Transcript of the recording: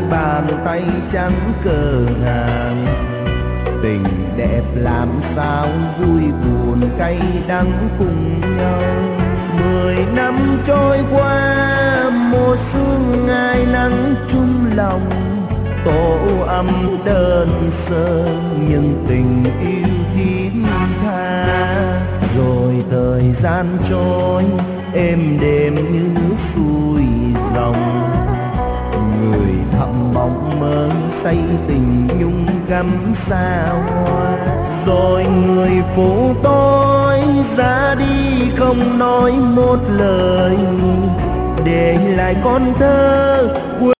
bàn tay trắng cờ ngàn. Tình đẹp làm sao vui buồn cay đắng cùng nhau. 10 năm trôi qua mùa sương ngày nắng chung lòng. Tổ ấm đơn sơ nhưng tình yêu thiết tha. Rồi thời gian trôi êm đềm như nước xuôi dòng. Người thầm mộng mơ say tình nhung gắm xa hoa. Rồi người phụ tôi ra đi không nói một lời, để lại con thơ